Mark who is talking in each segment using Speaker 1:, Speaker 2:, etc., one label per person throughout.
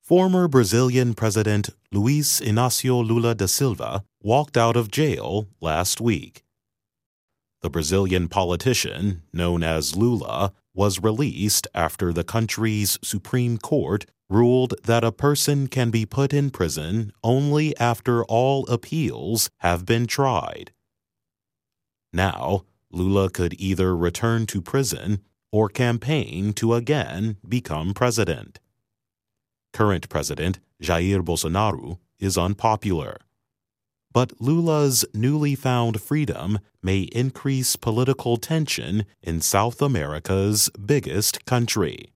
Speaker 1: Former Brazilian President Luiz Inácio Lula da Silva walked out of jail last week. The Brazilian politician, known as Lula, was released after the country's Supreme Court ruled that a person can be put in prison only after all appeals have been tried. Now, Lula could either return to prison or campaign to again become president. Current President Jair Bolsonaro is unpopular. But Lula's newly found freedom may increase political tension in South America's biggest country.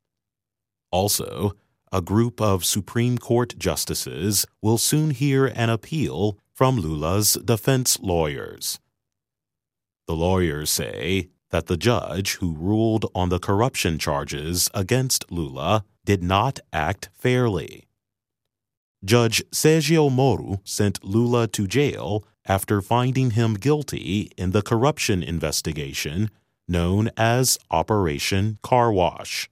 Speaker 1: Also, a group of Supreme Court justices will soon hear an appeal from Lula's defense lawyers. The lawyers say that the judge who ruled on the corruption charges against Lula did not act fairly. Judge Sergio Moro sent Lula to jail after finding him guilty in the corruption investigation known as Operation Car Wash.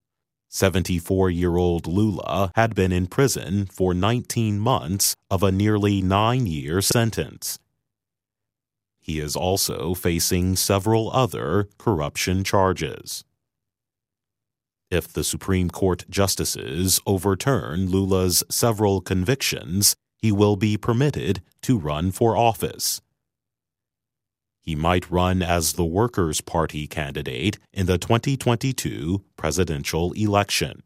Speaker 1: 74-year-old Lula had been in prison for 19 months of a nearly 9-year sentence. He is also facing several other corruption charges. If the Supreme Court justices overturn Lula's several convictions, he will be permitted to run for office. He might run as the Workers' Party candidate in the 2022 presidential election.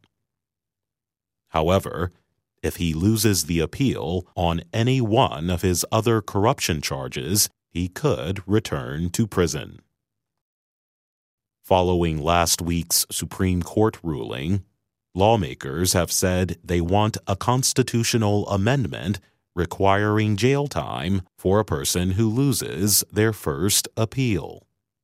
Speaker 1: However, if he loses the appeal on any one of his other corruption charges, he could return to prison. Following last week's Supreme Court ruling, lawmakers have said they want a constitutional amendment requiring jail time for a person who loses their first appeal.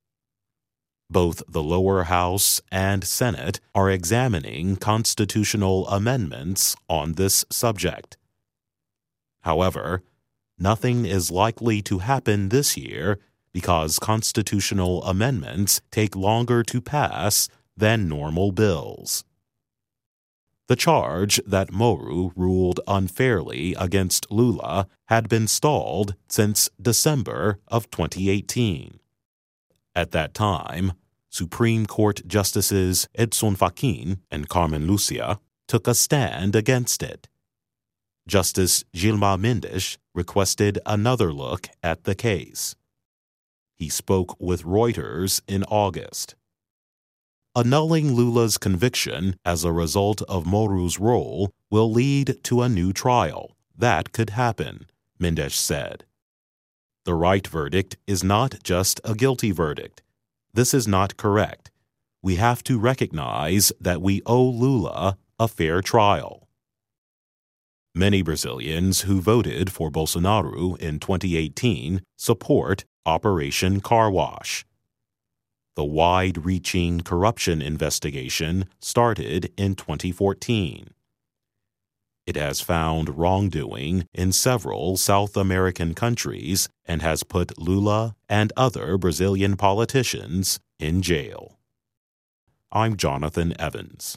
Speaker 1: Both the lower house and Senate are examining constitutional amendments on this subject. However, nothing is likely to happen this year because constitutional amendments take longer to pass than normal bills. The charge that Moro ruled unfairly against Lula had been stalled since December of 2018. At that time, Supreme Court Justices Edson Fachin and Carmen Lucia took a stand against it. Justice Gilmar Mendes requested another look at the case. He spoke with Reuters in August. Annulling Lula's conviction as a result of Moro's role will lead to a new trial. That could happen, Mendes said. The right verdict is not just a guilty verdict. This is not correct. We have to recognize that we owe Lula a fair trial. Many Brazilians who voted for Bolsonaro in 2018 support Operation Car Wash. The wide-reaching corruption investigation started in 2014. It has found wrongdoing in several South American countries and has put Lula and other Brazilian politicians in jail. I'm Jonathan Evans.